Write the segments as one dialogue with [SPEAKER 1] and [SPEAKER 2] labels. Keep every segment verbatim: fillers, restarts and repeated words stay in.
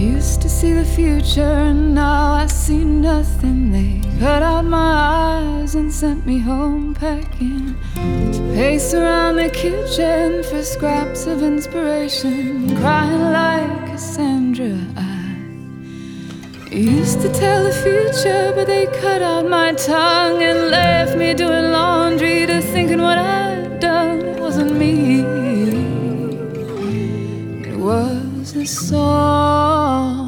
[SPEAKER 1] used to see the future, and now I see nothing. They cut out my eyes and sent me home packing, to pace around the kitchen for scraps of inspiration, crying like Cassandra. I used to tell the future, but they cut out my tongue and left me doing laundry to thinking what I'd done. It wasn't me, it was a song.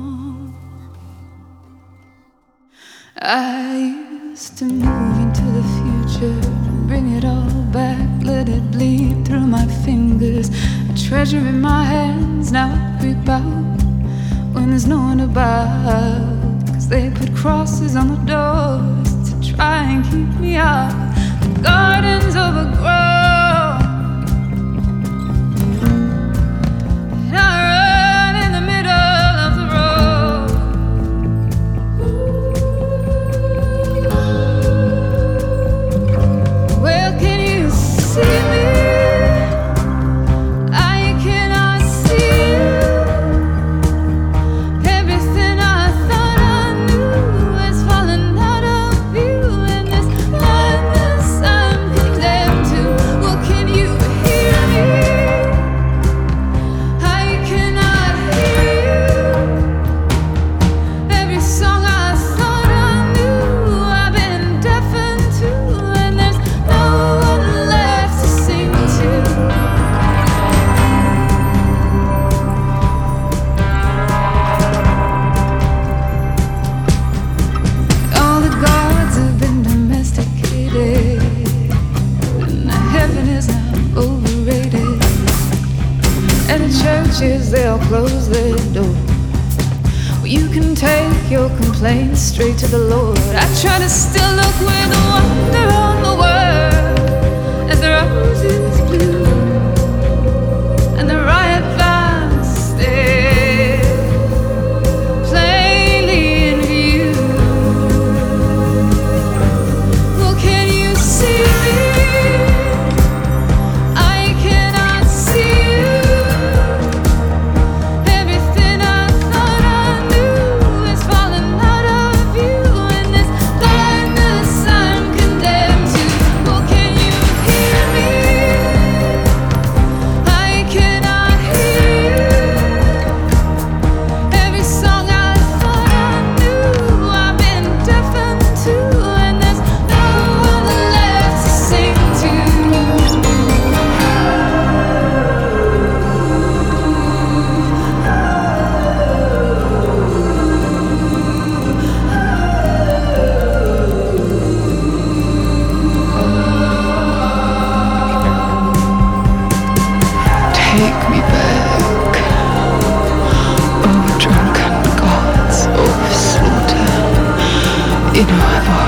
[SPEAKER 1] I used to move into the future, bring it all back, let it bleed through my fingers. A treasure in my hands, now I creep out when there's no one about, 'cause they put crosses on the doors to try and keep me out. The garden's overgrown, and I run in the middle of the road. Well, can you see me? They'll close their door. Well, you can take your complaints straight to the Lord. I try to still look with wonder on the world as the roses bloom and the riot vines stay plainly in view. Well, can you see me? Take me back, oh drunken gods of slaughter. You know I've